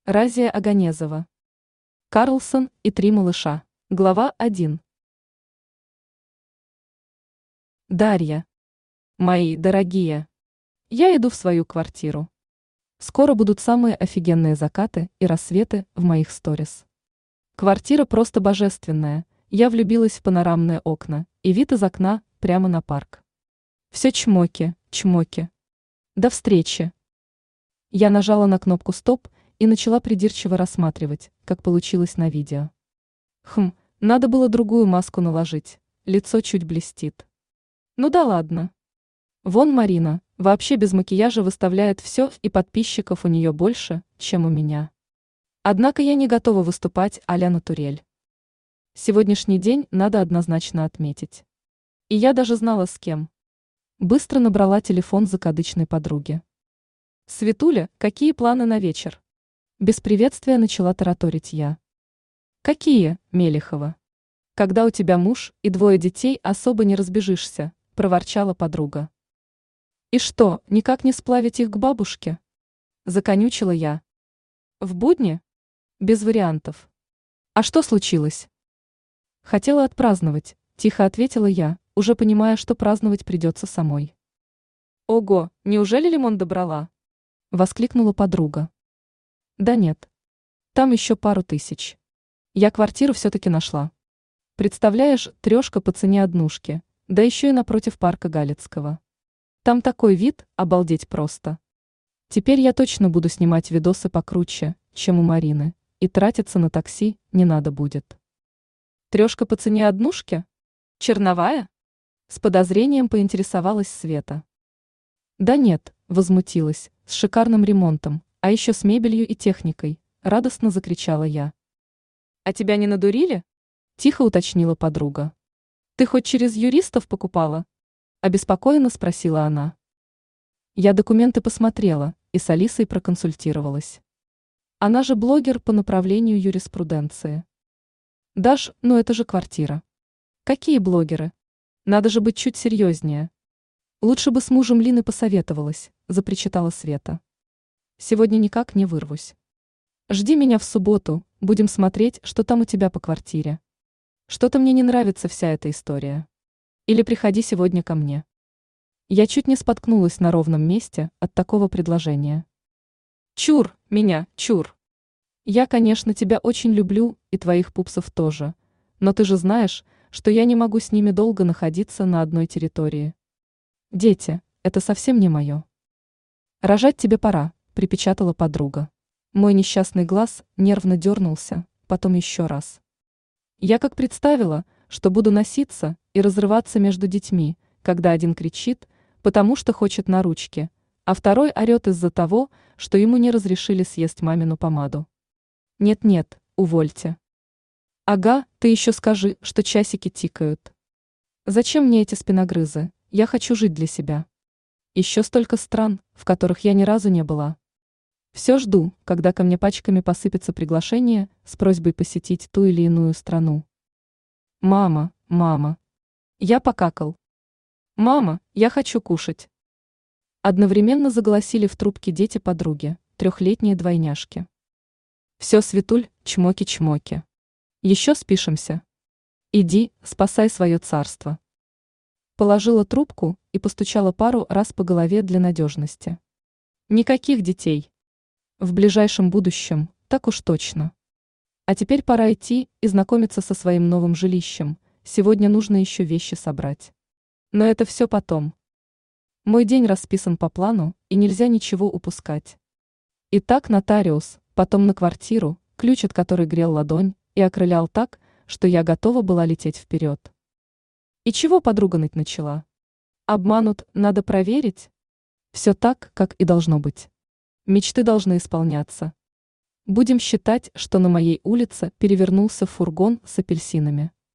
Разия Оганезова. Карлсон и три малыша. Глава 1. Дарья. Мои дорогие. Я иду в свою квартиру. Скоро будут самые офигенные закаты и рассветы в моих сторис. Квартира просто божественная. Я влюбилась в панорамные окна и вид из окна прямо на парк. Все чмоки, чмоки. До встречи. Я нажала на кнопку «Стоп» и начала придирчиво рассматривать, как получилось на видео. Надо было другую маску наложить, лицо чуть блестит. Ну да ладно. Вон Марина, вообще без макияжа выставляет все, и подписчиков у нее больше, чем у меня. Однако я не готова выступать а-ля натурель. Сегодняшний день надо однозначно отметить. И я даже знала с кем. Быстро набрала телефон закадычной подруги. «Светуля, какие планы на вечер?» Без приветствия начала тараторить я. «Какие, Мелехова? Когда у тебя муж и двое детей, особо не разбежишься», – проворчала подруга. «И что, никак не сплавить их к бабушке?» – законючила я. «В будни? Без вариантов. А что случилось?» «Хотела отпраздновать», – тихо ответила я, уже понимая, что праздновать придется самой. «Ого, неужели лимон добрала?» – воскликнула подруга. «Да нет. Там еще пару тысяч. Я квартиру все-таки нашла. Представляешь, трешка по цене однушки, да еще и напротив парка Галицкого. Там такой вид, обалдеть просто. Теперь я точно буду снимать видосы покруче, чем у Марины, и тратиться на такси не надо будет». «Трешка по цене однушки? Черновая?» С подозрением поинтересовалась Света. «Да нет», возмутилась, с шикарным ремонтом, а еще с мебелью и техникой, радостно закричала я. «А тебя не надурили?» Тихо уточнила подруга. «Ты хоть через юристов покупала?» Обеспокоенно спросила она. Я документы посмотрела и с Алисой проконсультировалась. Она же блогер по направлению юриспруденции. «Даш, ну это же квартира». «Какие блогеры? Надо же быть чуть серьезнее». «Лучше бы с мужем Лины посоветовалась», запричитала Света. «Сегодня никак не вырвусь. Жди меня в субботу, будем смотреть, что там у тебя по квартире. Что-то мне не нравится вся эта история. Или приходи сегодня ко мне». Я чуть не споткнулась на ровном месте от такого предложения. «Чур, меня, чур. Я, конечно, тебя очень люблю и твоих пупсов тоже, но ты же знаешь, что я не могу с ними долго находиться на одной территории. Дети, это совсем не мое». «Рожать тебе пора», припечатала подруга. Мой несчастный глаз нервно дернулся, потом еще раз. Я как представила, что буду носиться и разрываться между детьми, когда один кричит, потому что хочет на ручки, а второй орет из-за того, что ему не разрешили съесть мамину помаду. «Нет-нет, увольте». «Ага, ты еще скажи, что часики тикают. Зачем мне эти спиногрызы? Я хочу жить для себя. Еще столько стран, в которых я ни разу не была. Все жду, когда ко мне пачками посыпется приглашение с просьбой посетить ту или иную страну. Мама, мама, я покакал. Мама, я хочу кушать». Одновременно заголосили в трубке дети подруги, трехлетние двойняшки. «Все, Светуль, чмоки-чмоки. Еще спишемся. Иди, спасай свое царство». Положила трубку и постучала пару раз по голове для надежности. «Никаких детей. В ближайшем будущем, так уж точно. А теперь пора идти и знакомиться со своим новым жилищем, сегодня нужно еще вещи собрать. Но это все потом. Мой день расписан по плану, и нельзя ничего упускать. Итак, нотариус, потом на квартиру, ключ от которой грел ладонь и окрылял так, что я готова была лететь вперед. И чего подруга ныть начала? Обманут, надо проверить. Все так, как и должно быть. Мечты должны исполняться. Будем считать, что на моей улице перевернулся фургон с апельсинами.